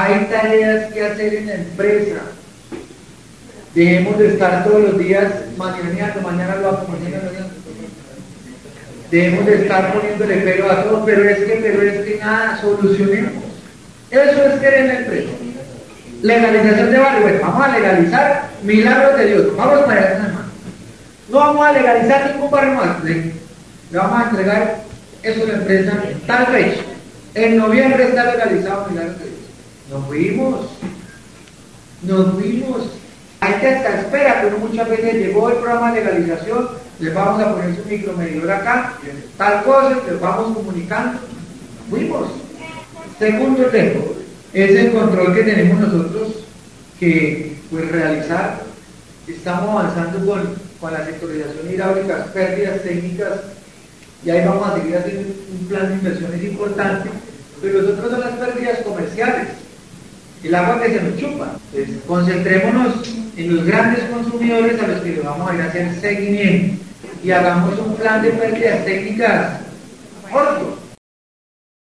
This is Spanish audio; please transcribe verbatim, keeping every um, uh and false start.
Hay tareas que hacer en la empresa. Dejemos de estar todos los días mañaneando, mañana lo hago, mañana lo hago. Dejemos de estar poniéndole pero a todo, pero es que, pero es que nada, solucionemos. Eso es querer en la empresa. Legalización de barrio, bueno, vamos a legalizar milagros de Dios, vamos para allá, hermano. No vamos a legalizar ningún barrio más, le, le vamos a entregar eso a la empresa tal fecha. En noviembre está legalizado milagros de Dios. Nos fuimos, nos fuimos. Hay que hasta espera, pero muchas veces llegó el programa de legalización, les vamos a poner su micromedidor acá, tal cosa, les vamos comunicando. Fuimos. Segundo tema, es el control que tenemos nosotros que pues realizar. Estamos avanzando con, con la sectorización hidráulica, pérdidas técnicas, y ahí vamos a seguir haciendo un plan de inversiones importante, pero los otros son las pérdidas comerciales, el agua que se nos chupa. Entonces, concentrémonos en los grandes consumidores a los que le vamos a ir a hacer seguimiento y hagamos un plan de pérdidas técnicas corto.